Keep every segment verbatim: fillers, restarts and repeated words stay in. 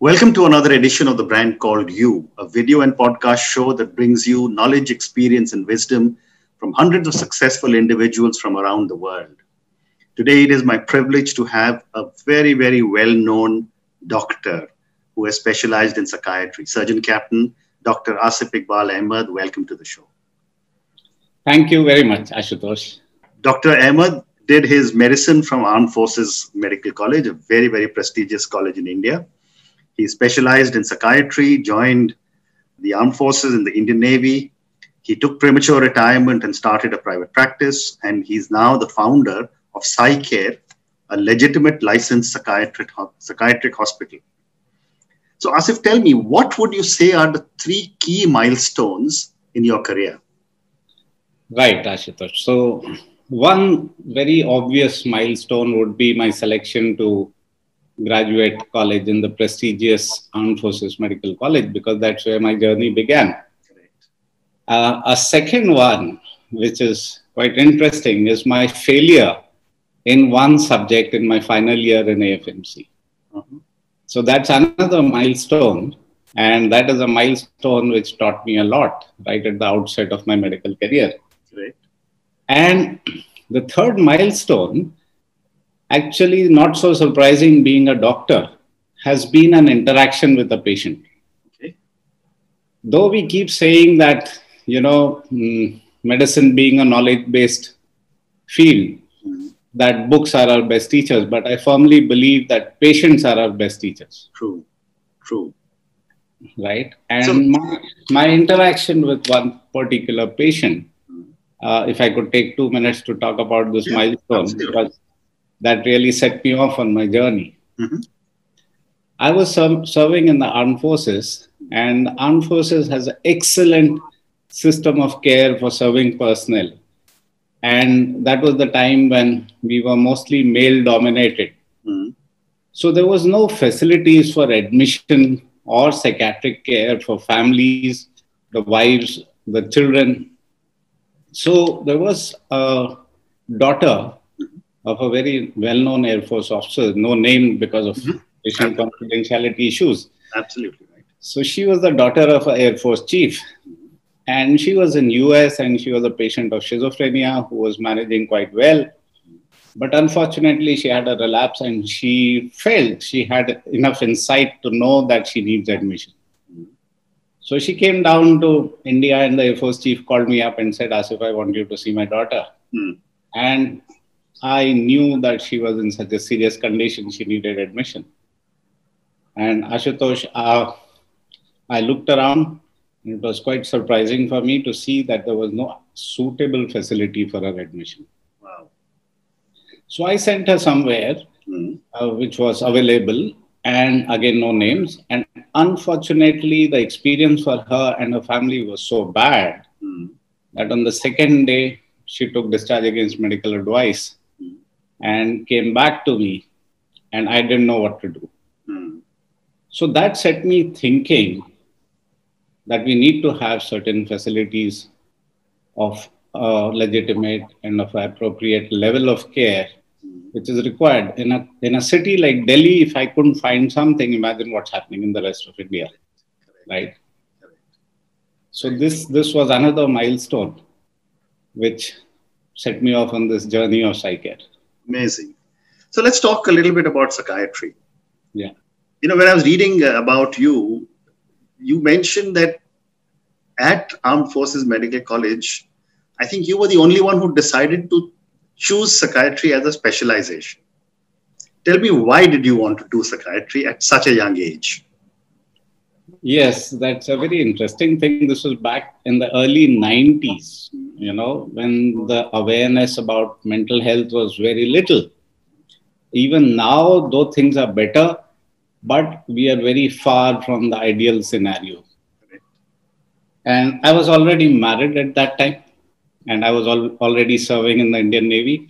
Welcome to another edition of The Brand Called You, a video and podcast show that brings you knowledge, experience, and wisdom from hundreds of successful individuals from around the world. Today, it is my privilege to have a very, very well-known doctor who has specialized in psychiatry, Surgeon Captain Doctor Asif Iqbal Ahmed. Welcome to the show. Thank you very much, Ashutosh. Doctor Ahmed did his medicine from Armed Forces Medical College, a very, very prestigious college in India. He specialized in psychiatry, joined the Armed Forces in the Indian Navy. He took premature retirement and started a private practice. And he's now the founder of PsyCare, a legitimate licensed psychiatric, psychiatric hospital. So Asif, tell me, what would you say are the three key milestones in your career? Right, Ashutosh. So one very obvious milestone would be my selection to graduate college in the prestigious Armed Forces Medical College, because that's where my journey began. Uh, a second one, which is quite interesting, is my failure in one subject in my final year in A F M C. Uh-huh. So that's another milestone. And that is a milestone which taught me a lot right at the outset of my medical career. Great. And the third milestone, actually not so surprising being a doctor, has been an interaction with the patient. Okay. Though we keep saying that, you know, medicine being a knowledge-based field, mm-hmm. that books are our best teachers, but I firmly believe that patients are our best teachers. True, true. Right? And So, my, my interaction with one particular patient, uh, if I could take two minutes to talk about this yeah, milestone, absolutely. because that really set me off on my journey. Mm-hmm. I was ser- serving in the Armed Forces, and the Armed Forces has an excellent system of care for serving personnel. And that was the time when we were mostly male dominated. Mm-hmm. So there was no facilities for admission or psychiatric care for families, the wives, the children. So there was a daughter of a very well-known Air Force officer, no name because of mm-hmm. patient confidentiality issues. Absolutely right. So she was the daughter of an Air Force chief. Mm-hmm. And she was in U S and she was a patient of schizophrenia who was managing quite well. But unfortunately, she had a relapse and she felt she had enough insight to know that she needs admission. Mm-hmm. So she came down to India and the Air Force chief called me up and said, Asif, I want you to see my daughter. Mm-hmm. And I knew that she was in such a serious condition, she needed admission. And Ashutosh, uh, I looked around. It was quite surprising for me to see that there was no suitable facility for her admission. Wow. So I sent her somewhere, mm. uh, which was available, and again, no names. And unfortunately, the experience for her and her family was so bad mm. that on the second day, she took discharge against medical advice and came back to me, and I didn't know what to do. Mm. So that set me thinking that we need to have certain facilities of uh, legitimate and of appropriate level of care, mm. which is required. In a, in a city like Delhi, if I couldn't find something, imagine what's happening in the rest of India, Correct. right? Correct. So this, this was another milestone which set me off on this journey of PsyCare. Amazing. So let's talk a little bit about psychiatry. Yeah. You know, when I was reading about you, you mentioned that at Armed Forces Medical College, I think you were the only one who decided to choose psychiatry as a specialization. Tell me, why did you want to do psychiatry at such a young age? Yes, that's a very interesting thing. This was back in the early nineties, you know, when the awareness about mental health was very little. Even now, though things are better, but we are very far from the ideal scenario. And I was already married at that time, and I was al- already serving in the Indian Navy.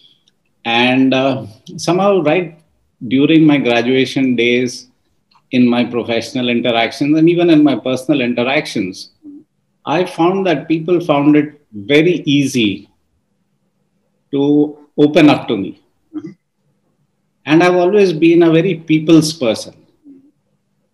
And uh, somehow, right during my graduation days, in my professional interactions and even in my personal interactions, I found that people found it very easy to open up to me. Mm-hmm. And I've always been a very people's person.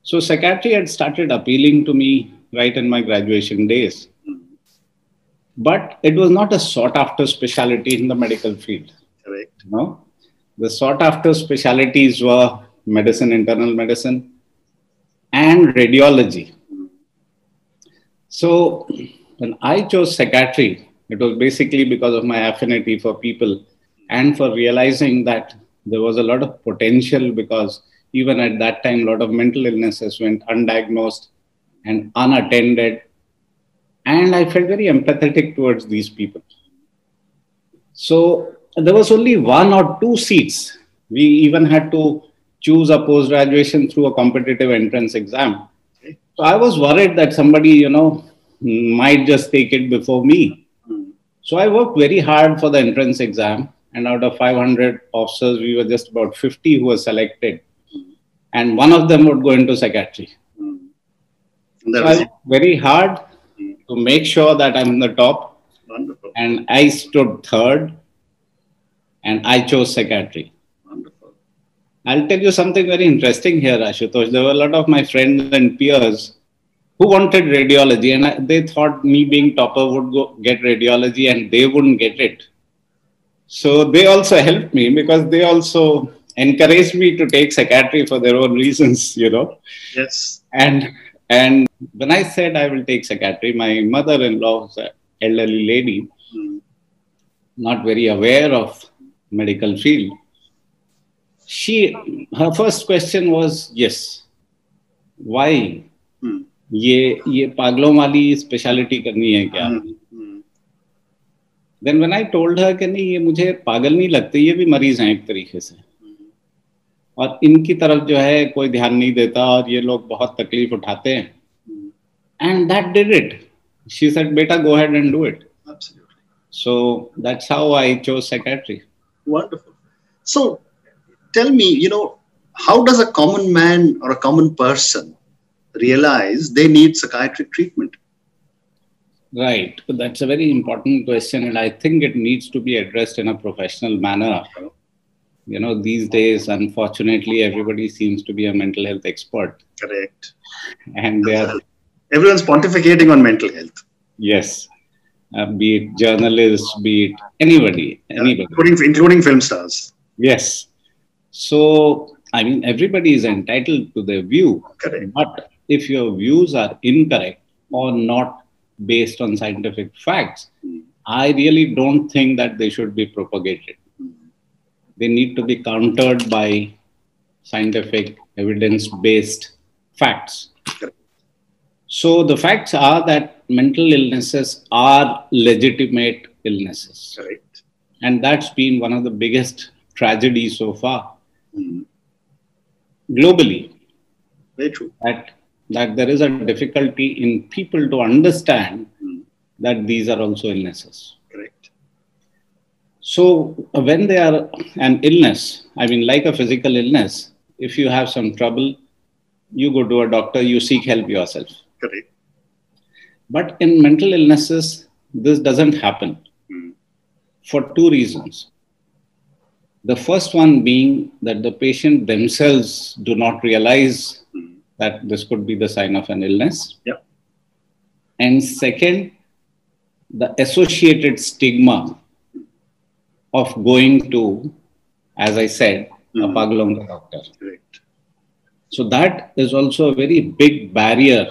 So psychiatry had started appealing to me right in my graduation days. But it was not a sought after specialty in the medical field. Correct. No, the sought after specialties were medicine, internal medicine, and radiology. So when I chose psychiatry, it was basically because of my affinity for people and for realizing that there was a lot of potential, because even at that time, a lot of mental illnesses went undiagnosed and unattended. And I felt very empathetic towards these people. So there was only one or two seats. We even had to choose a post-graduation through a competitive entrance exam. Okay. So I was worried that somebody, you know, might just take it before me. Mm. So I worked very hard for the entrance exam. And out of five hundred officers, we were just about fifty who were selected. Mm. And one of them would go into psychiatry. Mm. So I worked very hard to make sure that I'm in the top. Wonderful. And I stood third, and I chose psychiatry. Wonderful. I'll tell you something very interesting here, Ashutosh. There were a lot of my friends and peers who wanted radiology, and I, they thought me being topper would go get radiology and they wouldn't get it. So they also helped me, because they also encouraged me to take psychiatry for their own reasons, you know. Yes. And And when I said I will take psychiatry, my mother-in-law was an elderly lady, mm. not very aware of medical field. She, her first question was, yes, why? Mm. ये ये पागलों वाली speciality करनी है क्या? mm. Then when I told her कि नहीं, ये मुझे पागल नहीं लगते, ये भी मरीज हैं एक तरीके से, और इनकी तरफ जो है कोई ध्यान नहीं देता, और ये लोग बहुत तकलीफ उठाते हैं. And that did it. She said, "Beta, go ahead and do it." Absolutely. So that's how I chose psychiatry. Wonderful. So tell me, you know, how does a common man or a common person realize they need psychiatric treatment? Right. That's a very important question, and I think it needs to be addressed in a professional manner. You know, these days, unfortunately, everybody seems to be a mental health expert. Correct. And they are... Everyone's pontificating on mental health. Yes. Uh, be it journalists, be it anybody. anybody. Uh, including, including film stars. Yes. So, I mean, everybody is entitled to their view. Correct. But if your views are incorrect or not based on scientific facts, mm. I really don't think that they should be propagated. Mm. They need to be countered by scientific, evidence-based facts. Correct. So the facts are that mental illnesses are legitimate illnesses. Correct. And that's been one of the biggest tragedies so far. Mm. Globally. Very true. That, that there is a difficulty in people to understand mm. that these are also illnesses. Correct. So when they are an illness, I mean, like a physical illness, if you have some trouble, you go to a doctor, you seek help yourself. Correct. But in mental illnesses, this doesn't happen mm. for two reasons. The first one being that the patient themselves do not realize mm. that this could be the sign of an illness. Yep. And second, the associated stigma of going to, as I said, mm. a pagalong doctor. Correct. So that is also a very big barrier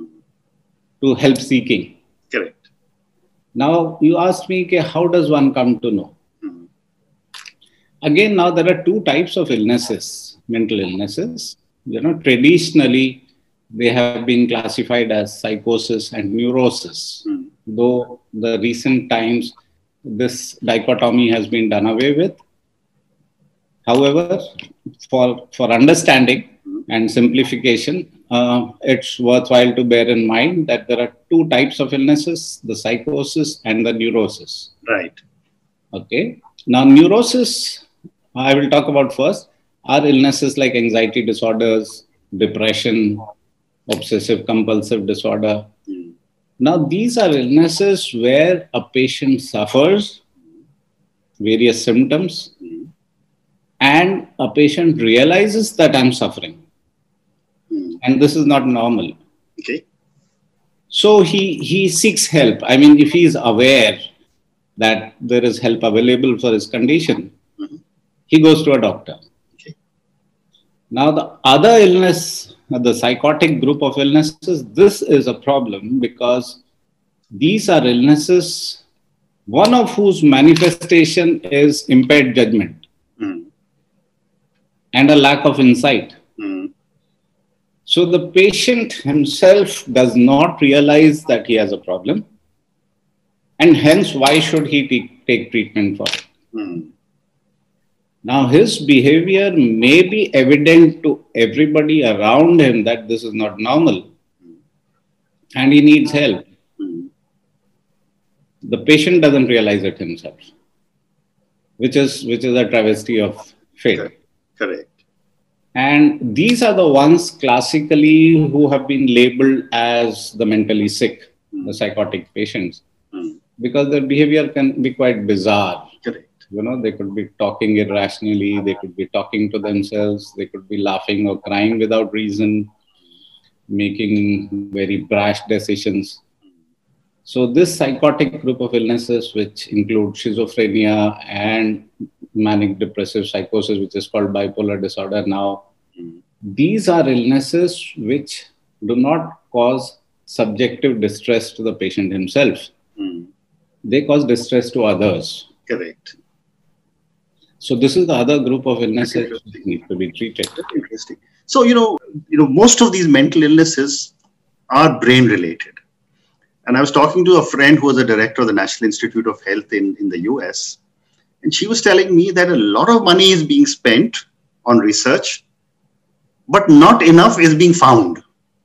to help seeking. Correct. Now, you asked me, okay, how does one come to know? Mm-hmm. Again, now there are two types of illnesses, mental illnesses. You know, traditionally, they have been classified as psychosis and neurosis. Mm-hmm. Though the recent times, this dichotomy has been done away with. However, for, for understanding mm-hmm. and simplification, Uh, it's worthwhile to bear in mind that there are two types of illnesses, the psychosis and the neurosis. Right. Okay. Now, neurosis, I will talk about first, are illnesses like anxiety disorders, depression, obsessive compulsive disorder. Mm. Now, these are illnesses where a patient suffers various symptoms mm. and a patient realizes that I'm suffering. Mm. and this is not normal. Okay. So he, he seeks help. I mean, if he is aware that there is help available for his condition, mm-hmm. he goes to a doctor. Okay. Now, the other illness, the psychotic group of illnesses, this is a problem because these are illnesses, one of whose manifestation is impaired judgment mm. and a lack of insight. Mm. So the patient himself does not realize that he has a problem, and hence why should he t- take treatment for it? Mm. Now his behavior may be evident to everybody around him that this is not normal mm. and he needs help. Mm. The patient doesn't realize it himself, which is, which is a travesty of fate. Correct. Correct. And these are the ones classically who have been labeled as the mentally sick, mm. the psychotic patients, mm. because their behavior can be quite bizarre. Correct. You know, they could be talking irrationally, they could be talking to themselves, they could be laughing or crying without reason, making very brash decisions. So this psychotic group of illnesses, which include schizophrenia and manic depressive psychosis, which is called bipolar disorder now, mm. these are illnesses which do not cause subjective distress to the patient himself. Mm. They cause distress to others. Correct. So this is the other group of illnesses that need to be treated. That's interesting. So, you know, you know, most of these mental illnesses are brain related. And I was talking to a friend who was a director of the National Institute of Health in, in the U S. And she was telling me that a lot of money is being spent on research, but not enough is being found.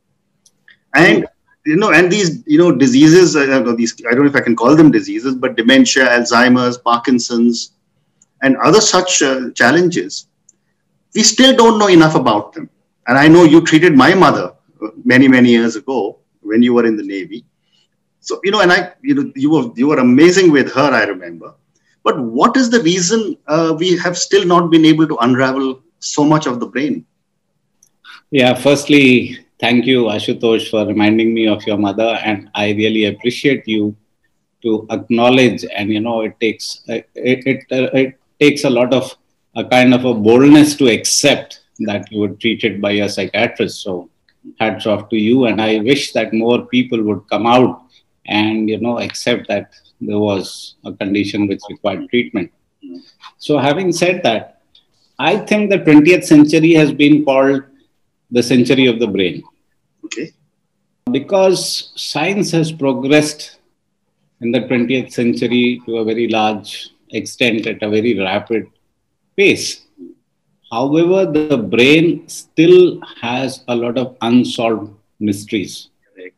And, you know, and these, you know, diseases, uh, these, I don't know if I can call them diseases, but dementia, Alzheimer's, Parkinson's, and other such uh, challenges, we still don't know enough about them. And I know you treated my mother many, many years ago when you were in the Navy. So, you know, and I, you know, you were, you were amazing with her, I remember. But what is the reason uh, we have still not been able to unravel so much of the brain? Yeah, firstly, thank you, Ashutosh, for reminding me of your mother. And I really appreciate you to acknowledge. And, you know, it takes, it, it, uh, it takes a lot of a kind of a boldness to accept that you were treated by a psychiatrist. So hats off to you. And I wish that more people would come out and, you know, accept that there was a condition which required treatment. Mm. So having said that, I think the twentieth century has been called the century of the brain. Okay. Because science has progressed in the twentieth century to a very large extent at a very rapid pace. However, the brain still has a lot of unsolved mysteries.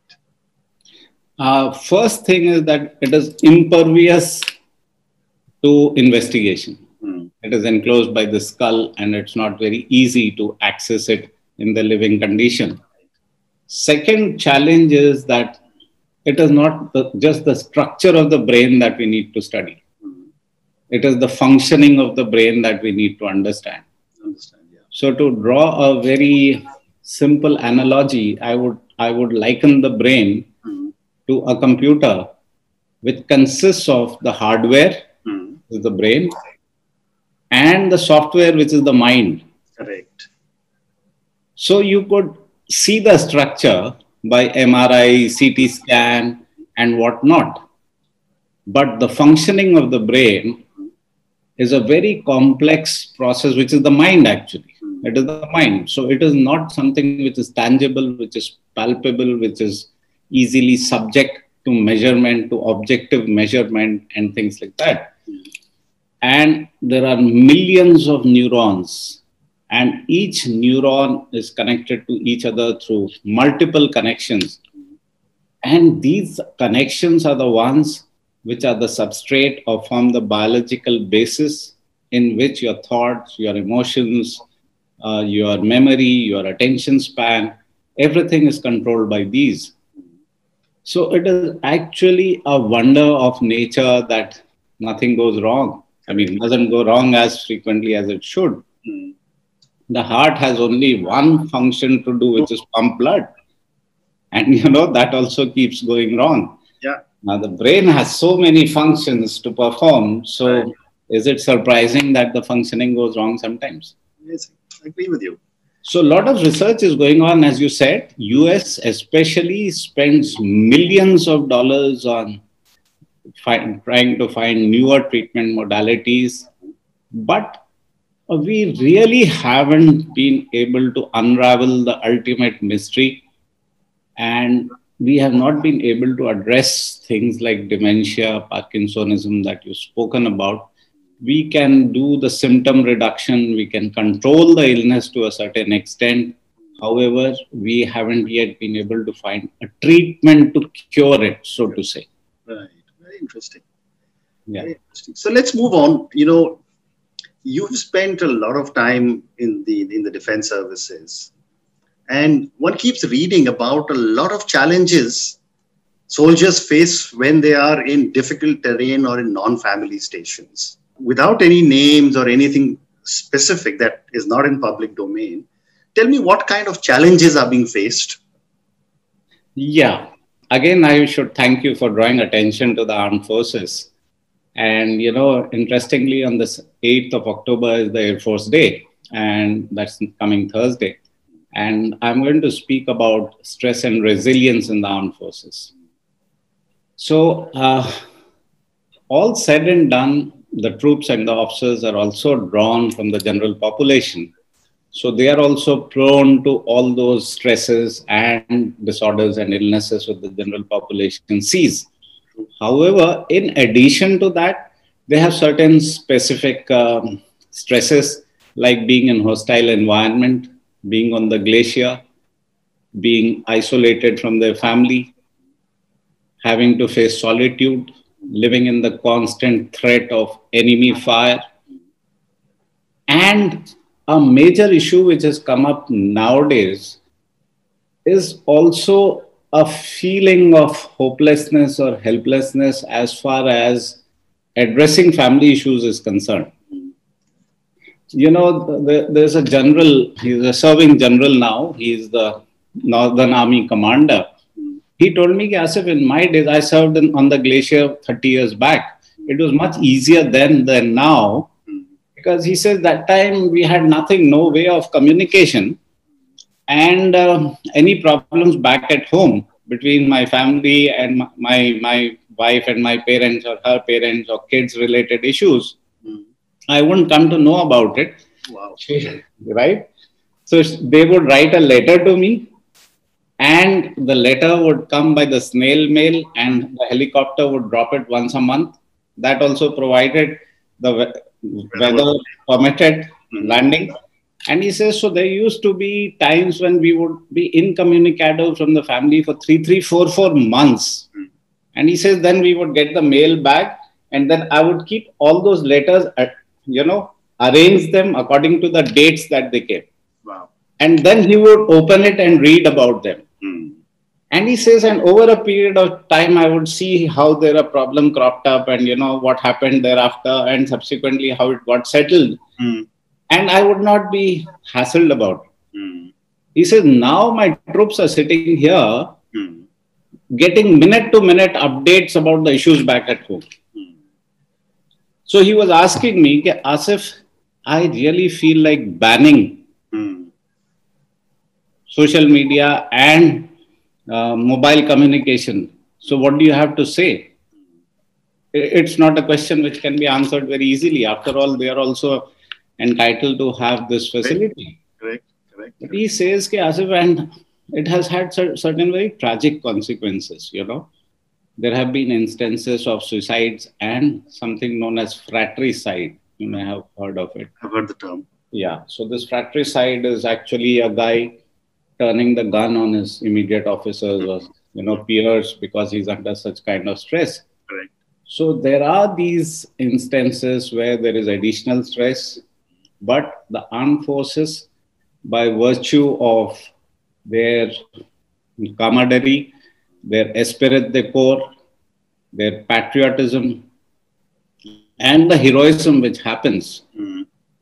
Uh, first thing is that it is impervious to investigation. Mm. It is enclosed by the skull and it's not very easy to access it in the living condition. Second challenge is that it is not the, just the structure of the brain that we need to study. Mm. It is the functioning of the brain that we need to understand. Understand, yeah. So to draw a very simple analogy, I would, I would liken the brain to a computer which consists of the hardware, mm. which is the brain, and the software, which is the mind. Correct. So you could see the structure by M R I, C T scan, and whatnot. But the functioning of the brain is a very complex process, which is the mind actually. Mm. It is the mind. So it is not something which is tangible, which is palpable, which is easily subject to measurement, to objective measurement and things like that. And there are millions of neurons and each neuron is connected to each other through multiple connections. And these connections are the ones which are the substrate or form the biological basis in which your thoughts, your emotions, uh, your memory, your attention span, everything is controlled by these. So it is actually a wonder of nature that nothing goes wrong. I mean, it doesn't go wrong as frequently as it should. Mm. the heart has only one function to do, which is pump blood. And, you know, that also keeps going wrong. Yeah. Now, the brain has so many functions to perform. So, right. Is it surprising that the functioning goes wrong sometimes? Yes, I agree with you. So, a lot of research is going on, as you said. U S especially spends millions of dollars on find, trying to find newer treatment modalities. But we really haven't been able to unravel the ultimate mystery. And we have not been able to address things like dementia, Parkinsonism that you've spoken about. We can do the symptom reduction. We can control the illness to a certain extent. However, we haven't yet been able to find a treatment to cure it, so to say. Right. Very interesting. Yeah. Very interesting. So let's move on. You know, you've spent a lot of time in the in the defense services. And one keeps reading about a lot of challenges soldiers face when they are in difficult terrain or in non-family stations. Without any names or anything specific that is not in public domain, tell me what kind of challenges are being faced? Yeah. Again, I should thank you for drawing attention to the armed forces. And, you know, interestingly, on this eighth of October is the Air Force Day, and that's coming Thursday. And I'm going to speak about stress and resilience in the armed forces. So, uh, all said and done, the troops and the officers are also drawn from the general population. So they are also prone to all those stresses and disorders and illnesses that the general population sees. However, in addition to that, they have certain specific um, stresses like being in hostile environment, being on the glacier, being isolated from their family, having to face solitude, living in the constant threat of enemy fire. And a major issue which has come up nowadays is also a feeling of hopelessness or helplessness as far as addressing family issues is concerned. You know, the, there's a general, he's a serving general now, he's the Northern Army commander. He told me, Asif, in my days, I served in, on the glacier thirty years back. It was much easier then than now, because he says that time we had nothing, no way of communication. And uh, any problems back at home between my family and my, my, my wife and my parents or her parents or kids related issues, mm. I wouldn't come to know about it. Wow. Right? So they would write a letter to me, and the letter would come by the snail mail, and the helicopter would drop it once a month. That also provided the weather permitted landing. And he says, so there used to be times when we would be incommunicado from the family for three, three, four, four months. Mm. And he says, then we would get the mail back, and then I would keep all those letters, you know, arrange them according to the dates that they came. Wow. And then he would open it and read about them. Mm. And he says, and over a period of time, I would see how there a problem cropped up and, you know, what happened thereafter and subsequently how it got settled. Mm. And I would not be hassled about it. Mm. He says, now my troops are sitting here mm. getting minute to minute updates about the issues back at home. Mm. So he was asking me, Asif, I really feel like banning mm. social media and uh, mobile communication. So what do you have to say? It's not a question which can be answered very easily. After all, they are also entitled to have this facility. Correct, correct. But he says, Asif, and it has had certain very tragic consequences, you know. There have been instances of suicides and something known as fratricide. You may have heard of it. I've heard the term. Yeah. So this fratricide is actually a guy turning the gun on his immediate officers or, you know, peers because he's under such kind of stress. Correct. So there are these instances where there is additional stress, but the armed forces, by virtue of their camaraderie, their esprit de corps, their patriotism, and the heroism which happens, mm.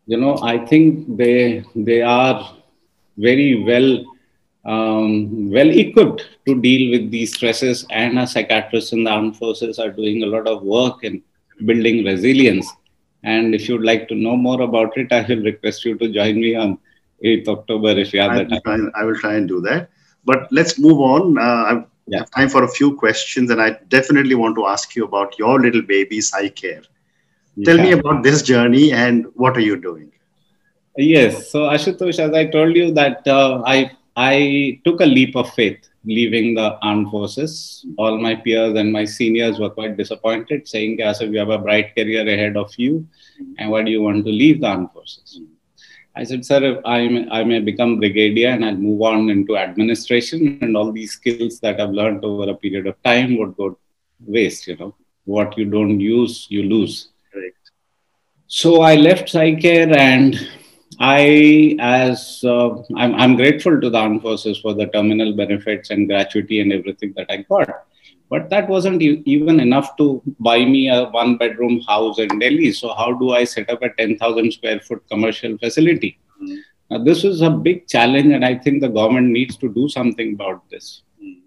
you know, I think they, they are very well, um, well equipped to deal with these stresses, and our psychiatrists in the armed forces are doing a lot of work in building resilience. And if you'd like to know more about it, I will request you to join me on eighth October if you have I the will, time. try, I will try and do that. But let's move on. Uh, I Yeah. have time for a few questions, and I definitely want to ask you about your little baby, PsyCare. Tell me Yeah. about this journey and what are you doing? Yes. So Ashutosh, as I told you that uh, I I took a leap of faith leaving the armed forces. All my peers and my seniors were quite disappointed, saying, "Asif, you have a bright career ahead of you, and why do you want to leave the armed forces?" I said, "Sir, if I may, I may become brigadier and I'll move on into administration, and all these skills that I've learned over a period of time would go waste. You know, what you don't use, you lose." Correct. So I left PsyCare, and I, as uh, I'm, I'm grateful to the armed forces for the terminal benefits and gratuity and everything that I got. But that wasn't e- even enough to buy me a one bedroom house in Delhi. So, how do I set up a ten thousand square foot commercial facility? Mm. Now, this is a big challenge, and I think the government needs to do something about this. Mm.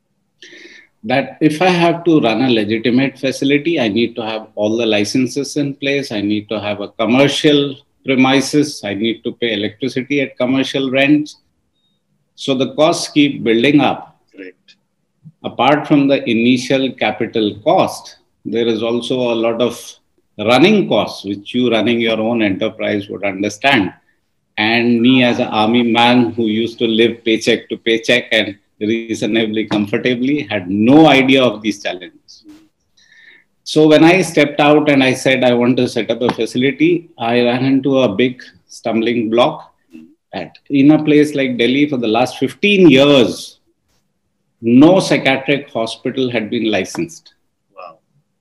That if I have to run a legitimate facility, I need to have all the licenses in place. I need to have a commercial premises. I need to pay electricity at commercial rents. So the costs keep building up. Correct. Apart from the initial capital cost, there is also a lot of running costs, which you running your own enterprise would understand. And me as an army man who used to live paycheck to paycheck and reasonably comfortably had no idea of these challenges. So when I stepped out and I said I want to set up a facility, I ran into a big stumbling block. That in a place like Delhi for the last fifteen years, no psychiatric hospital had been licensed. Wow.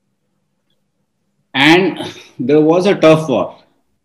And there was a turf war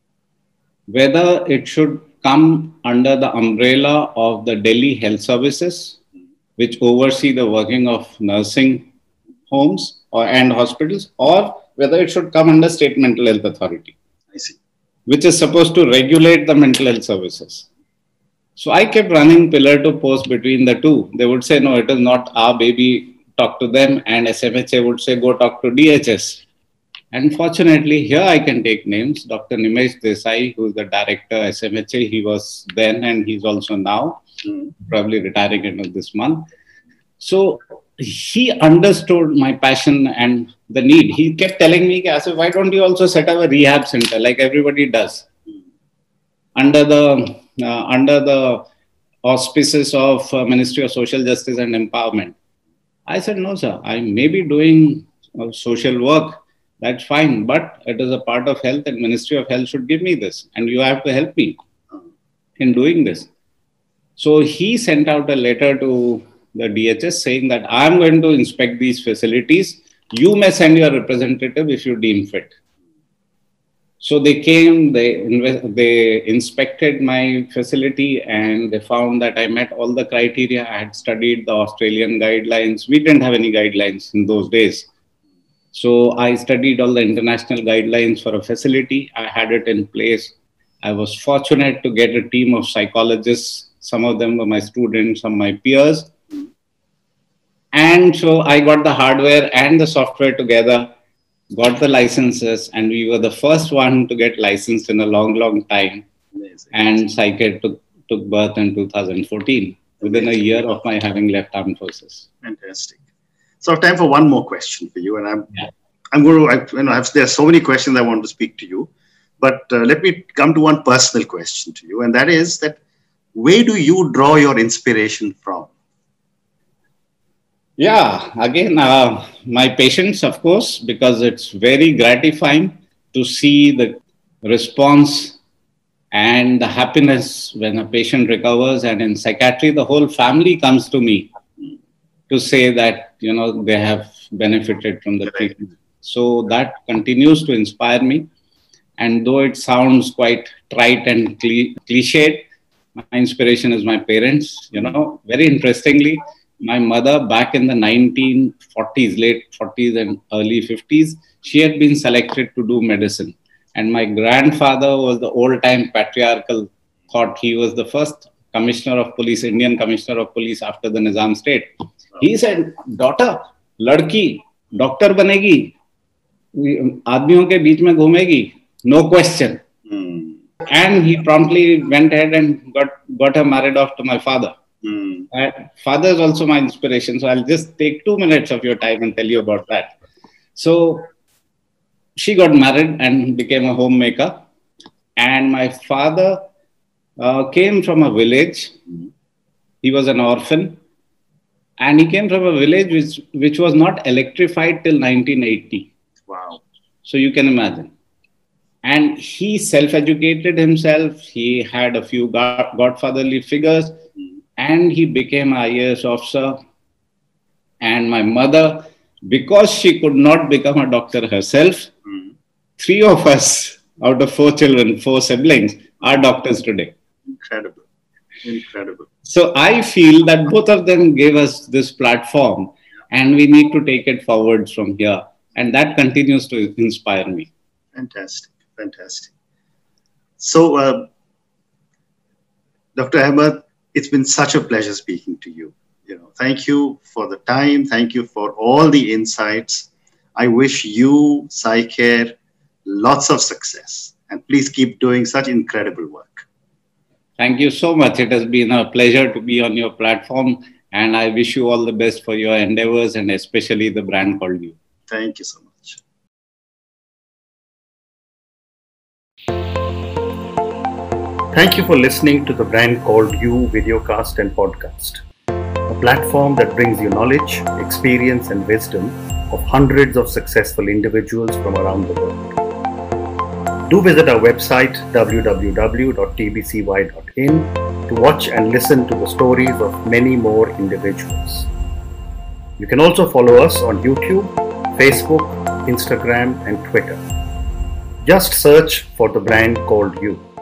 whether it should come under the umbrella of the Delhi Health Services, which oversee the working of nursing homes or, and hospitals, or whether it should come under State Mental Health Authority, I see. which is supposed to regulate the mental health services. So I kept running pillar to post between the two. They would say, no, it is not our baby, talk to them. And S M H A would say, go talk to D H S. And fortunately, here I can take names. Doctor Nimesh Desai, who is the director S M H A, he was then and he's also now, mm. probably retiring end of this month. So he understood my passion and the need. He kept telling me, Asif, why don't you also set up a rehab center like everybody does? Mm. Under the uh, under the auspices of uh, Ministry of Social Justice and Empowerment. I said, no, sir, I may be doing uh, social work. That's fine, but it is a part of health and Ministry of Health should give me this and you have to help me in doing this. So he sent out a letter to the D H S saying that I'm going to inspect these facilities. You may send your representative if you deem fit. So they came, they, they inspected my facility and they found that I met all the criteria. I had studied the Australian guidelines. We didn't have any guidelines in those days. So I studied all the international guidelines for a facility. I had it in place. I was fortunate to get a team of psychologists. Some of them were my students, some my peers. And so I got the hardware and the software together, got the licenses, and we were the first one to get licensed in a long, long time. Amazing. And PsyCare took, took birth in two thousand fourteen, within Amazing. a year of my having left armed forces. Fantastic. So time for one more question for you, and I'm yeah. I'm going to I, you know have, there are so many questions I want to speak to you, but uh, let me come to one personal question to you, and that is that where do you draw your inspiration from? Yeah, again, uh, my patients, of course, because it's very gratifying to see the response and the happiness when a patient recovers, and in psychiatry, the whole family comes to me to say that, you know, they have benefited from the treatment. So that continues to inspire me. And though it sounds quite trite and cli cliched, my inspiration is my parents. You know, very interestingly, my mother back in the nineteen forties, late forties and early fifties, she had been selected to do medicine. And my grandfather was the old-time patriarchal thought. He was the first commissioner of police, Indian commissioner of police after the Nizam state. He said, daughter, ladki, doctor banegi, aadmiyon ke beech mein ghumegi, no question. Mm. And he promptly went ahead and got, got her married off to my father. Mm. Uh, father is also my inspiration. So I'll just take two minutes of your time and tell you about that. So she got married and became a homemaker. And my father uh, came from a village. He was an orphan. And he came from a village which, which was not electrified till nineteen eighty. Wow. So you can imagine. And he self-educated himself. He had a few god godfatherly figures. Mm. And he became an I A S officer. And my mother, because she could not become a doctor herself, mm. three of us out of four children, four siblings, are doctors today. Incredible. Incredible. So I feel that both of them gave us this platform, and we need to take it forward from here. And that continues to inspire me. Fantastic. Fantastic. So, uh, Doctor Ahmed, it's been such a pleasure speaking to you. You know, thank you for the time. Thank you for all the insights. I wish you, SciCare, lots of success. And please keep doing such incredible work. Thank you so much. It has been a pleasure to be on your platform. And I wish you all the best for your endeavors, and especially the brand called You. Thank you so much. Thank you for listening to the Brand Called You videocast and podcast, a platform that brings you knowledge, experience, and wisdom of hundreds of successful individuals from around the world. Do visit our website w w w dot t b c y dot in to watch and listen to the stories of many more individuals. You can also follow us on YouTube, Facebook, Instagram, and Twitter. Just search for the Brand Called You.